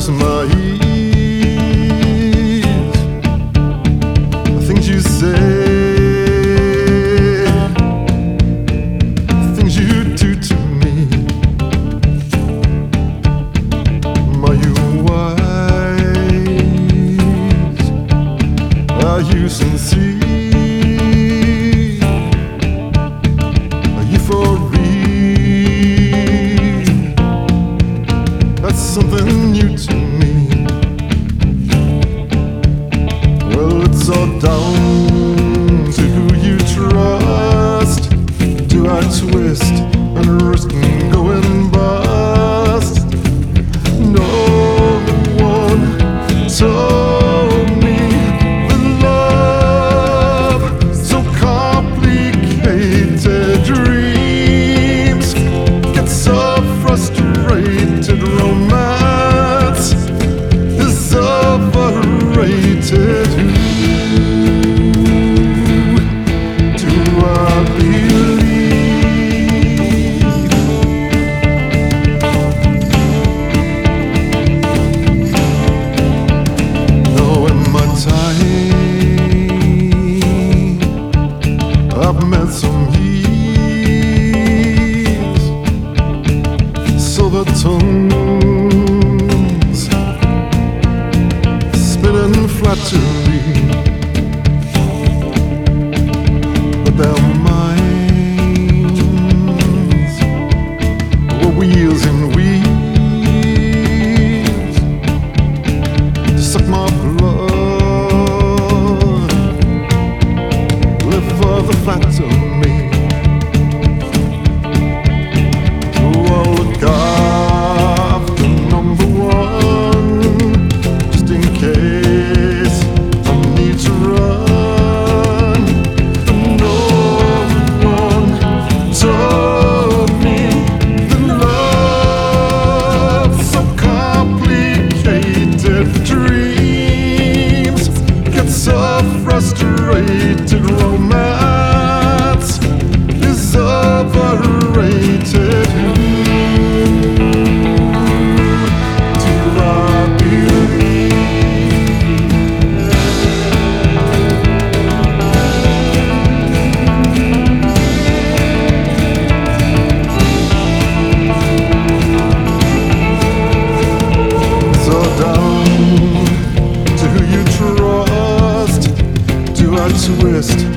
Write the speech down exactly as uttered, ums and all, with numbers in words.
close my ears, the things you say, the things you do to me. Are you wise? Are you sincere? Are you for real? That's something new to me. Well, it's all down to who you trust. Do I twist and risk going bust? No one told me that love, so complicated, dreams get so frustrated, romance is overrated. Who do I believe? Now in my time, I've met some years, silver tongues spinning flattery, but their minds were wheels and wheels to suck my blood, live for the flattery. So I'll look after number one, just in case I need to run. But no one told me that love, so complicated, dreams get so frustrated, romance is overrated. Who do I believe? So down to who you trust. Do I twist